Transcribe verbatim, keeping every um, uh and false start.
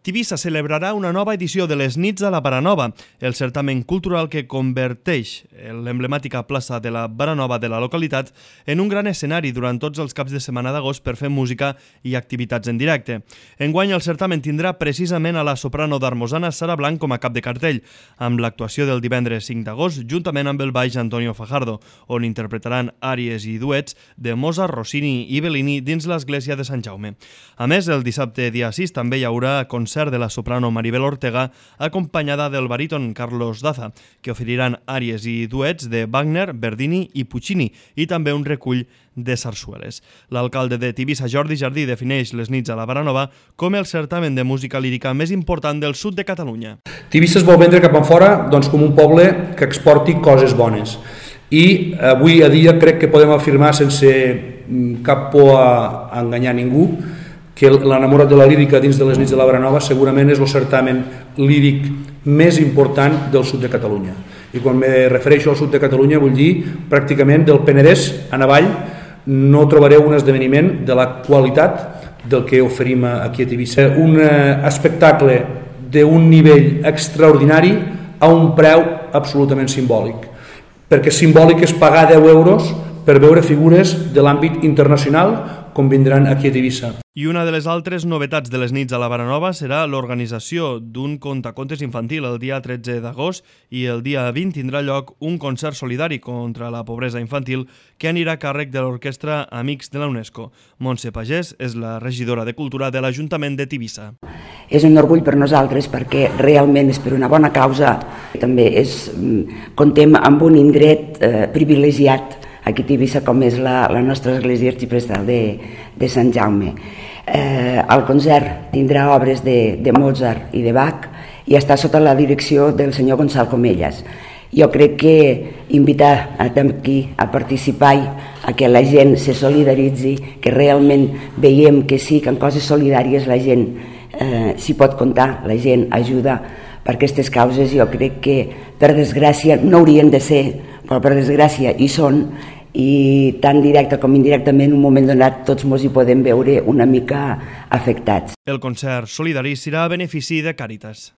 Tivissa celebrarà una nova edició de les Nits a la Baranova, el certamen cultural que converteix l'emblemàtica plaça de la Baranova de la localitat en un gran escenari durant tots els caps de setmana d'agost per fer música i activitats en directe. Enguany el certamen tindrà precisament a la soprano d'Armosana Sara Blanc com a cap de cartell, amb l'actuació del divendres cinc d'agost juntament amb el baix Antonio Fajardo, on interpretaran àries i duets de Mozart, Rossini i Bellini dins l'església de Sant Jaume. A més, el dissabte dia sis també hi haurà concert de la soprano Maribel Ortega acompanyada del baríton Carlos Daza, que oferiran àries i duets de Wagner, Verdini i Puccini i també un recull de sarsueles. L'alcalde de Tivissa, Jordi Jardí, defineix les Nits a la Baranova com el certamen de música lírica més important del sud de Catalunya. Tivissa es vol vendre cap enfora doncs, com un poble que exporti coses bones. I avui a dia crec que podem afirmar sense cap por a, a enganyar ningú que l'enamorat de la lírica dins de les Nits de la Baranova segurament és el certamen líric més important del sud de Catalunya. I quan me refereixo al sud de Catalunya vull dir pràcticament del Penedès en avall no trobareu un esdeveniment de la qualitat del que oferim aquí a Tivissa. Un espectacle d'un nivell extraordinari a un preu absolutament simbòlic. Perquè simbòlic és pagar deu euros per veure figures de l'àmbit internacional com vindran aquí a Tivissa. I una de les altres novetats de les Nits a la Baranova serà l'organització d'un contacontes infantil el dia tretze d'agost i el dia vint tindrà lloc un concert solidari contra la pobresa infantil que anirà a càrrec de l'Orquestra Amics de la UNESCO. Montse Pagès és la regidora de Cultura de l'Ajuntament de Tivissa. És un orgull per nosaltres perquè realment és per una bona causa. També és, contem amb un indret eh, privilegiat aquí a Tivissa com és la, la nostra església arxiprestal de, de Sant Jaume. Eh, el concert tindrà obres de, de Mozart i de Bach i està sota la direcció del senyor Gonçal Comellas. Jo crec que invitar aquí a participar i a que la gent se solidaritzi, que realment veiem que sí, que en coses solidàries la gent eh, s'hi pot comptar, la gent ajuda per aquestes causes. Jo crec que per desgràcia no haurien de ser, però per desgràcia hi són, i tant directe com indirectament en un moment donat tots ens hi podem veure una mica afectats. El concert solidari serà a benefici de Càritas.